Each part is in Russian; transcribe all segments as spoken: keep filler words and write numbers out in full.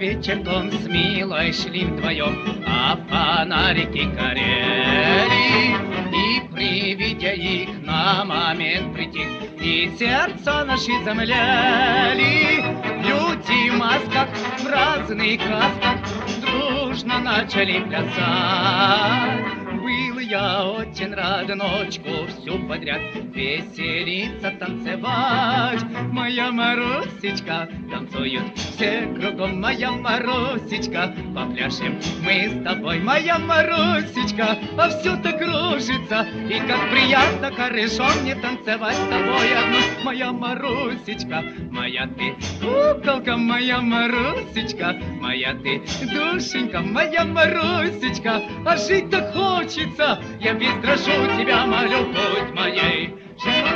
вечерком с милой шли вдвоем, а фонарики горели. И при виде их на момент притих, и сердца наши замлели. Люди в масках, в разных касках дружно начали плясать. Был я очень рад ночку всю подряд веселиться, танцевать. Моя Марусечка, танцуют все кругом. Моя Марусечка, попляшем мы с тобой. Моя Марусечка, а все-то кружится. И как приятно, хорошо мне танцевать с тобой одну. Моя Марусечка, моя ты куколка. Моя Марусечка, моя ты душенька. Моя Марусечка, а жить так хочется. Я весь дрожу, тебя молю, будь моей женой.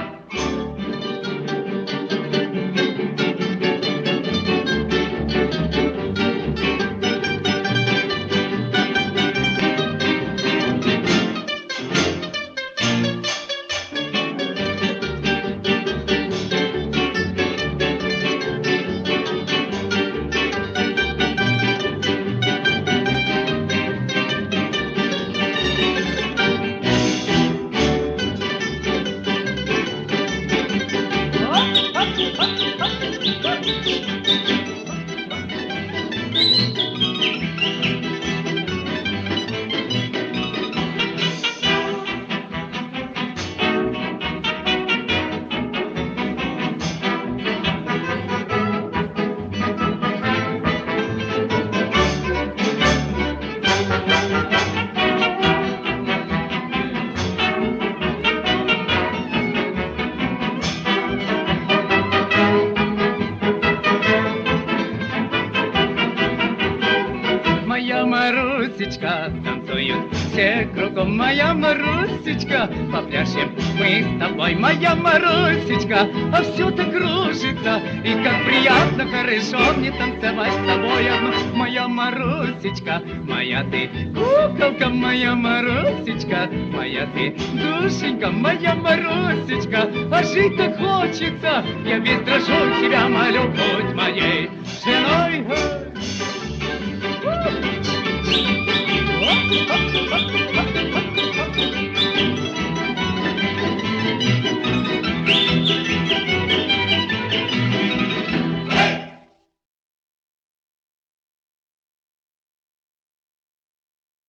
Моя Марусечка, танцуют все кругом. Моя Марусечка, попляшем мы с тобой. Моя Марусечка, а все-то кружится. И как приятно, хорошо мне танцевать с тобой одну. Моя Марусечка, моя ты куколка. Моя Марусечка, моя ты душенька. Моя Марусечка, а жить так хочется. Я весь дрожу, тебя молю, будь моей женой. Oh,